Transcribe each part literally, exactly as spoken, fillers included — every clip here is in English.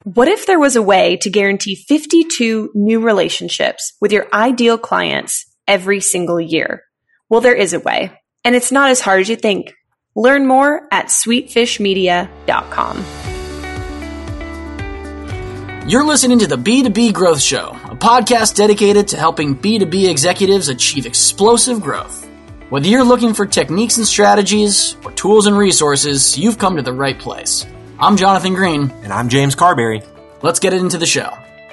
What if there was a way to guarantee fifty-two new relationships with your ideal clients every single year? Well, there is a way, and it's not as hard as you think. Learn more at sweetfish media dot com. You're listening to the B two B Growth Show, a podcast dedicated to helping B two B executives achieve explosive growth. Whether you're looking for techniques and strategies or tools and resources, you've come to the right place. I'm Jonathan Green. And I'm James Carberry. Let's get into the show.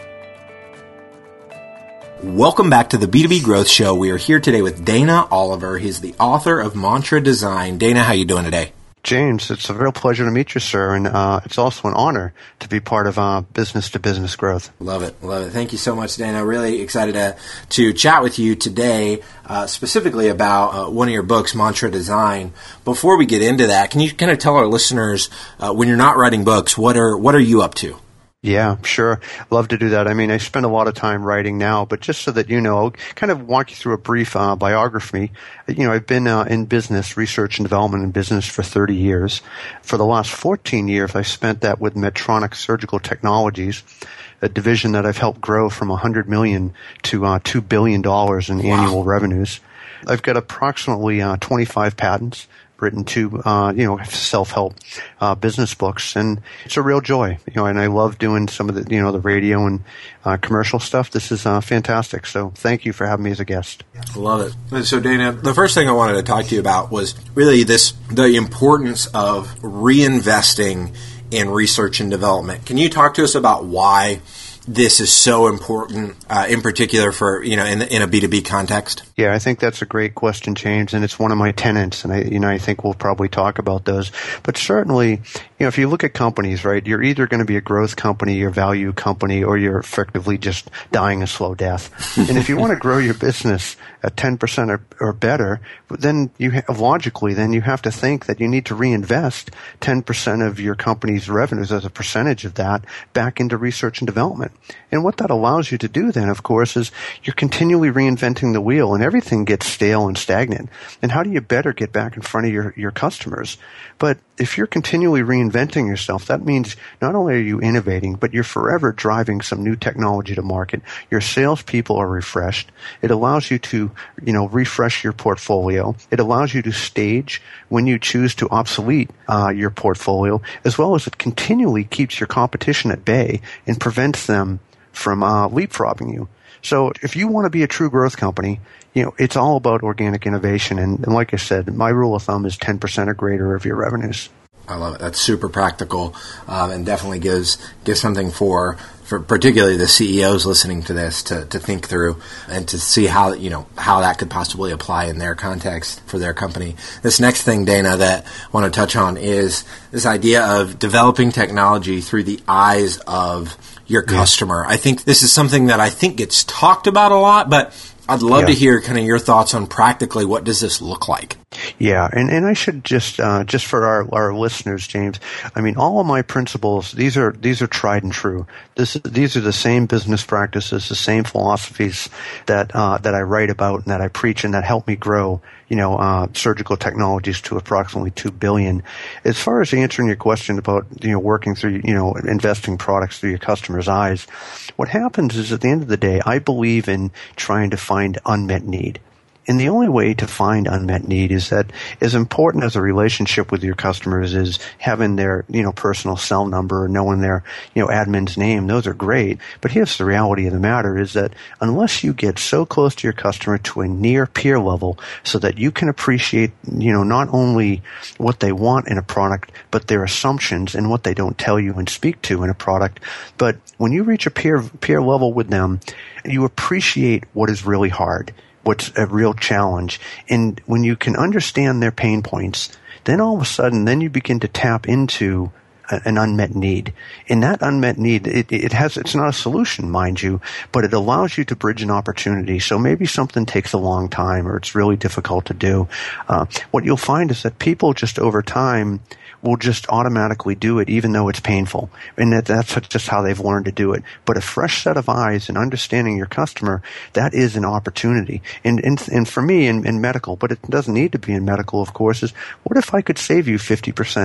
Welcome back to the B two B Growth Show. We are here today with Dana Oliver. He's the author of Mantra Design. Dana, how you doing today? James, it's a real pleasure to meet you, sir, and uh, it's also an honor to be part of uh, business-to-business growth. Love it, love it. Thank you so much, Dana. Really excited to, to chat with you today, uh, specifically about uh, one of your books, Mantra Design. Before we get into that, can you kind of tell our listeners, uh, when you're not writing books, what are what are you up to? Yeah, sure. Love to do that. I mean, I spend a lot of time writing now, but just so that you know, I'll kind of walk you through a brief uh, biography. You know, I've been uh, in business, research and development in business for thirty years. For the last fourteen years, I spent that with Medtronic Surgical Technologies, a division that I've helped grow from one hundred million dollars to uh, two billion dollars in wow. annual revenues. I've got approximately uh, twenty-five patents, written two, uh, you know, self-help uh, business books, and it's a real joy. You know, and I love doing some of the, you know, the radio and uh, commercial stuff. This is uh, fantastic. So, thank you for having me as a guest. Love it. So, Dana, the first thing I wanted to talk to you about was really this: the importance of reinvesting in research and development. Can you talk to us about why this is so important, uh, in particular for, you know, in, in a B two B context? Yeah, I think that's a great question, James, and it's one of my tenets, and I, you know, I think we'll probably talk about those. But certainly, you know, if you look at companies, right, you're either going to be a growth company, or value company, or you're effectively just dying a slow death. And if you want to grow your business at ten percent or, or better, then you have, logically, then you have to think that you need to reinvest ten percent of your company's revenues as a percentage of that back into research and development. And what that allows you to do then, of course, is you're continually reinventing the wheel, and everything gets stale and stagnant. And how do you better get back in front of your, your customers? But if you're continually reinventing yourself, that means not only are you innovating, but you're forever driving some new technology to market. Your salespeople are refreshed. It allows you to, you know, refresh your portfolio. It allows you to stage when you choose to obsolete uh, your portfolio, as well as it continually keeps your competition at bay and prevents them from uh, leapfrogging you. So if you want to be a true growth company, you know, it's all about organic innovation. And, and like I said, my rule of thumb is ten percent or greater of your revenues. I love it. That's super practical, um, and definitely gives gives something for, for particularly the C E Os listening to this to, to think through and to see how, you know, how that could possibly apply in their context for their company. This next thing, Dana, that I want to touch on is this idea of developing technology through the eyes of your customer. Yeah. I think this is something that I think gets talked about a lot, but I'd love yeah. to hear kind of your thoughts on practically what does this look like. Yeah, and, and I should just uh, just for our, our listeners, James, I mean, all of my principles, these are these are tried and true. This these are the same business practices, the same philosophies that uh, that I write about and that I preach and that help me grow, you know, uh, surgical technologies to approximately two billion. As far as answering your question about, you know, working through, you know, investing products through your customers' eyes, what happens is at the end of the day, I believe in trying to find unmet need. And the only way to find unmet need is that as important as a relationship with your customers is having their, you know, personal cell number, knowing their, you know, admin's name, those are great. But here's the reality of the matter is that unless you get so close to your customer to a near peer level so that you can appreciate, you know, not only what they want in a product, but their assumptions and what they don't tell you and speak to in a product, but when you reach a peer peer level with them, you appreciate what is really hard, what's a real challenge. And when you can understand their pain points, then all of a sudden, then you begin to tap into a, an unmet need. And that unmet need, it, it has, it's not a solution, mind you, but it allows you to bridge an opportunity. So maybe something takes a long time or it's really difficult to do. Uh, what you'll find is that people just over time will just automatically do it even though it's painful. And that, that's just how they've learned to do it. But a fresh set of eyes and understanding your customer, that is an opportunity. And and, and for me in, in medical, but it doesn't need to be in medical, of course, is what if I could save you fifty percent?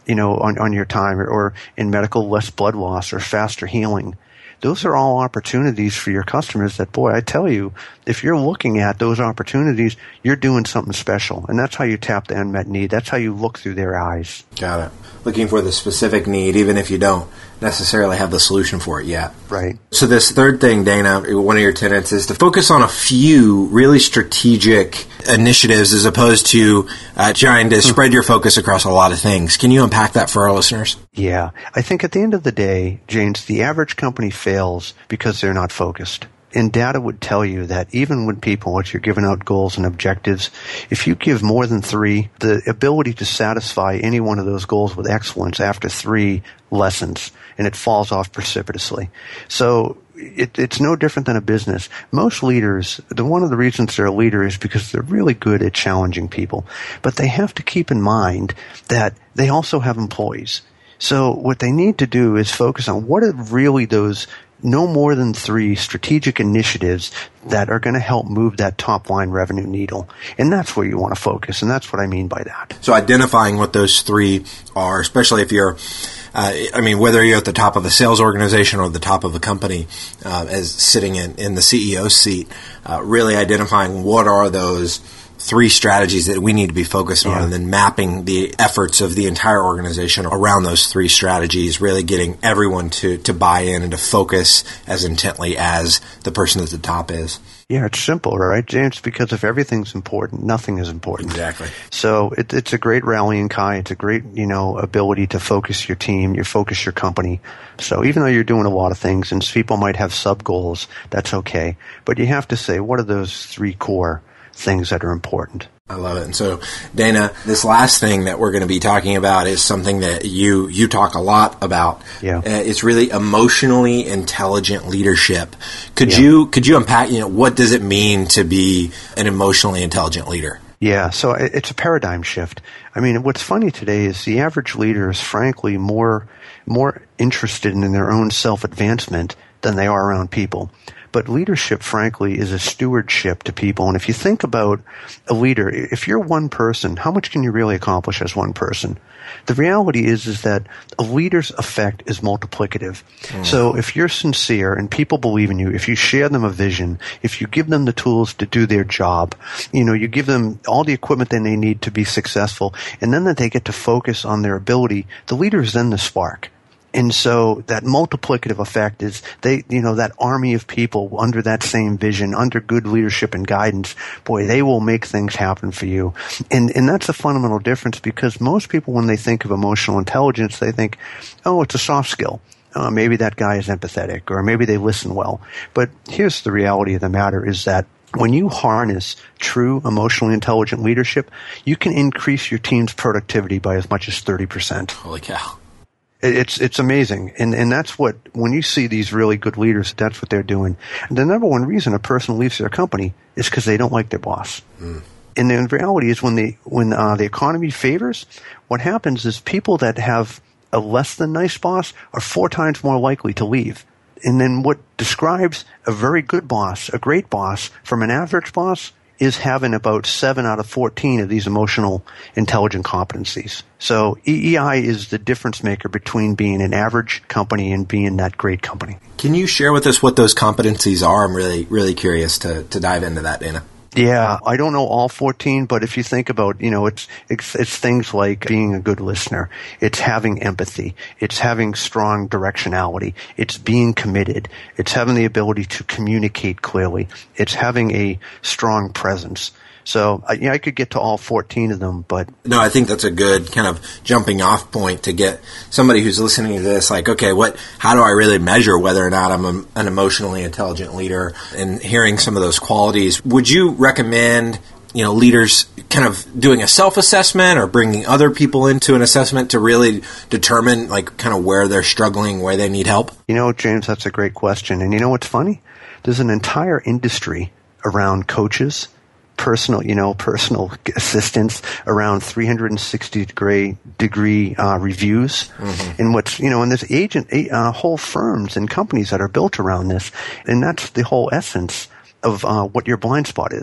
you know, on, on your time, or, or in medical, less blood loss or faster healing. Those are all opportunities for your customers that, boy, I tell you, if you're looking at those opportunities, you're doing something special. And that's how you tap the unmet need. That's how you look through their eyes. Got it. Looking for the specific need, even if you don't necessarily have the solution for it yet. Right. So this third thing, Dana, one of your tenets is to focus on a few really strategic initiatives as opposed to uh, trying to spread your focus across a lot of things. Can you unpack that for our listeners? Yeah. I think at the end of the day, James, the average company fails because they're not focused. And data would tell you that even when people, once you're giving out goals and objectives, if you give more than three, the ability to satisfy any one of those goals with excellence after three lessens, and it falls off precipitously. So it, it's no different than a business. Most leaders, the one of the reasons they're a leader is because they're really good at challenging people. But they have to keep in mind that they also have employees. So what they need to do is focus on what are really those no more than three strategic initiatives that are going to help move that top line revenue needle. And that's where you want to focus. And that's what I mean by that. So identifying what those three are, especially if you're, uh, I mean, whether you're at the top of a sales organization or the top of a company, uh, as sitting in, in the C E O seat, uh, really identifying what are those three strategies that we need to be focused on, yeah. and then mapping the efforts of the entire organization around those three strategies, really getting everyone to, to buy in and to focus as intently as the person at the top is. Yeah, it's simple, right, James? Because if everything's important, nothing is important. Exactly. So it, it's a great rallying cry. It's a great, you know, ability to focus your team, you focus your company. So even though you're doing a lot of things and people might have sub-goals, that's okay. But you have to say, what are those three core things that are important? I love it. And so, Dana, this last thing that we're going to be talking about is something that you you talk a lot about. Yeah. Uh, it's really emotionally intelligent leadership. Could yeah. you could you unpack, you know, what does it mean to be an emotionally intelligent leader? Yeah, so it's a paradigm shift. I mean, what's funny today is the average leader is frankly more more interested in their own self-advancement than they are around people. But leadership, frankly, is a stewardship to people. And if you think about a leader, if you're one person, how much can you really accomplish as one person? The reality is, is that a leader's effect is multiplicative. Mm. So if you're sincere and people believe in you, if you share them a vision, if you give them the tools to do their job, you know, you give them all the equipment that they need to be successful, and then that they get to focus on their ability, the leader is then the spark. And so that multiplicative effect is they, you know, that army of people under that same vision, under good leadership and guidance, boy, they will make things happen for you. And, and that's a fundamental difference because most people, when they think of emotional intelligence, they think, oh, it's a soft skill. Uh, maybe that guy is empathetic or maybe they listen well. But here's the reality of the matter is that when you harness true emotionally intelligent leadership, you can increase your team's productivity by as much as thirty percent. Holy cow. It's it's amazing. And and that's what, when you see these really good leaders, that's what they're doing. And the number one reason a person leaves their company is because they don't like their boss. Mm. And the reality is when the, when uh, the economy favors, what happens is people that have a less than nice boss are four times more likely to leave. And then what describes a very good boss, a great boss, from an average boss is having about seven out of fourteen of these emotional intelligent competencies. So E E I is the difference maker between being an average company and being that great company. Can you share with us what those competencies are? I'm really, really curious to, to dive into that, Dana. Yeah, I don't know all fourteen, but if you think about, you know, it's, it's it's things like being a good listener, it's having empathy, it's having strong directionality, it's being committed, it's having the ability to communicate clearly, it's having a strong presence. So I, you know, I could get to all fourteen of them, but no, I think that's a good kind of jumping off point to get somebody who's listening to this, like, okay, what? How do I really measure whether or not I'm a, an emotionally intelligent leader? And hearing some of those qualities, would you recommend, you know, leaders kind of doing a self-assessment or bringing other people into an assessment to really determine, like, kind of where they're struggling, where they need help? You know, James, that's a great question. And you know what's funny? There's an entire industry around coaches, personal, you know, personal assistants, around three hundred sixty degree degree uh, reviews, mm-hmm. and what's, you know, and there's agent uh, whole firms and companies that are built around this, and that's the whole essence of uh, what your blind spot is.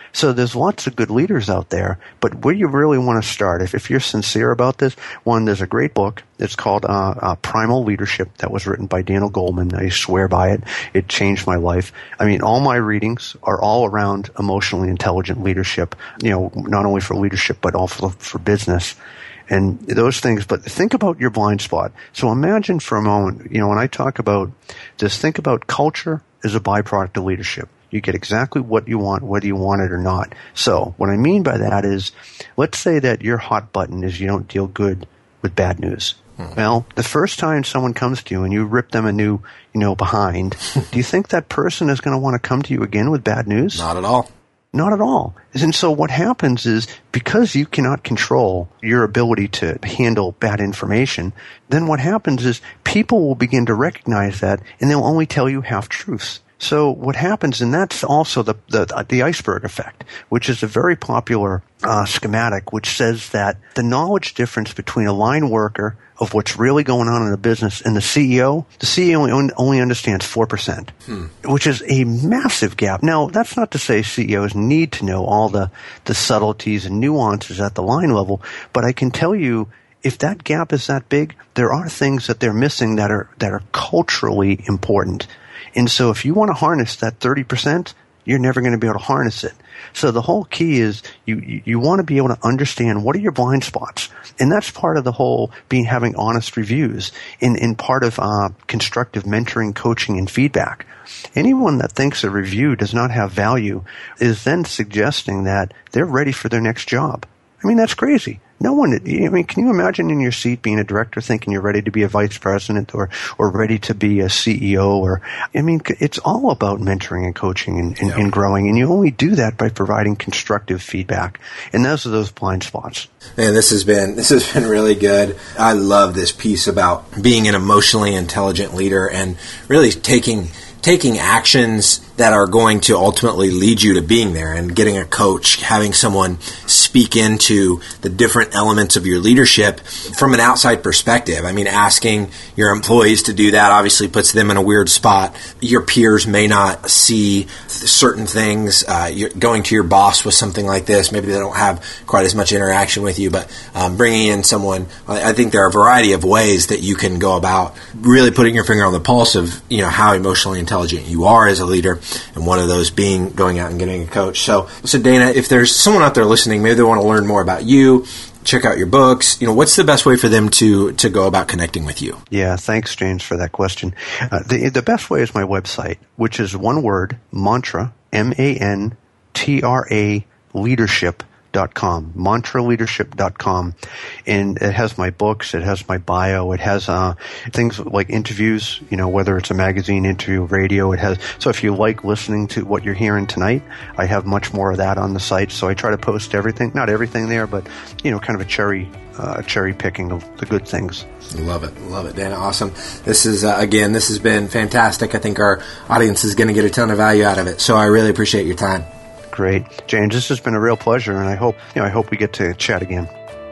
So there's lots of good leaders out there, but where you really want to start, if, if you're sincere about this, one, there's a great book. It's called uh, uh, Primal Leadership that was written by Daniel Goleman. I swear by it. It changed my life. I mean, all my readings are all around emotionally intelligent leadership, you know, not only for leadership, but also for business. And those things, but think about your blind spot. So imagine for a moment, you know, when I talk about this, think about culture as a byproduct of leadership. You get exactly what you want, whether you want it or not. So what I mean by that is, let's say that your hot button is you don't deal good with bad news. Hmm. Well, the first time someone comes to you and you rip them a new, you know, behind, do you think that person is going to want to come to you again with bad news? Not at all. Not at all. And so what happens is, because you cannot control your ability to handle bad information, then what happens is people will begin to recognize that, and they'll only tell you half-truths. So what happens, and that's also the the, the iceberg effect, which is a very popular uh, schematic, which says that the knowledge difference between a line worker of what's really going on in the business and the C E O, the C E O only, only understands four percent, hmm. which is a massive gap. Now, that's not to say C E Os need to know all the, the subtleties and nuances at the line level, but I can tell you, if that gap is that big, there are things that they're missing that are that are culturally important. And so if you want to harness that thirty percent, you're never going to be able to harness it. So the whole key is you, you, you want to be able to understand what are your blind spots. And that's part of the whole being having honest reviews in, in part of uh, constructive mentoring, coaching, and feedback. Anyone that thinks a review does not have value is then suggesting that they're ready for their next job. I mean, that's crazy. No one, I mean, can you imagine in your seat being a director thinking you're ready to be a vice president or, or ready to be a C E O? Or, I mean, it's all about mentoring and coaching and, and, yeah. and growing. And you only do that by providing constructive feedback. And those are those blind spots. Man, this has been, this has been really good. I love this piece about being an emotionally intelligent leader and really taking taking actions that are going to ultimately lead you to being there, and getting a coach, having someone speak into the different elements of your leadership from an outside perspective. I mean, asking your employees to do that obviously puts them in a weird spot. Your peers may not see certain things. Uh, you're going to your boss with something like this, maybe they don't have quite as much interaction with you, but um, bringing in someone, I think there are a variety of ways that you can go about really putting your finger on the pulse of, you know, how emotionally intelligent you are as a leader, and one of those being going out and getting a coach. So, so Dana, if there's someone out there listening, maybe they want to learn more about you, check out your books, you know, what's the best way for them to to go about connecting with you? Yeah, thanks, James, for that question. Uh, the the best way is my website, which is one word, mantra, M A N T R A, leadership dot com, mantra leadership dot com. And it has my books, it has my bio, it has uh, things like interviews, you know, whether it's a magazine interview, radio, it has. So if you like listening to what you're hearing tonight, I have much more of that on the site. So I try to post everything, not everything there, but, you know, kind of a cherry uh, cherry picking of the good things. Love it. Love it, Dana. Awesome. This is, uh, again, this has been fantastic. I think our audience is going to get a ton of value out of it. So I really appreciate your time. Great. James, this has been a real pleasure, and I hope, you know, I hope we get to chat again.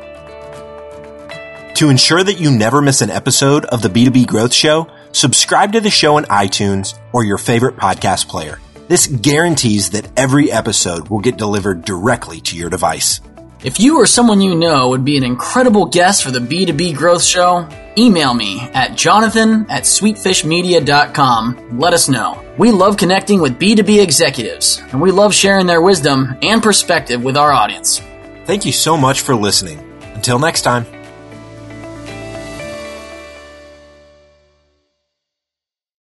To ensure that you never miss an episode of the B two B Growth Show, subscribe to the show in iTunes or your favorite podcast player. This guarantees that every episode will get delivered directly to your device. If you or someone you know would be an incredible guest for the B two B Growth Show, email me at jonathan at sweetfish media dot com. Let us know. We love connecting with B two B executives, and we love sharing their wisdom and perspective with our audience. Thank you so much for listening. Until next time.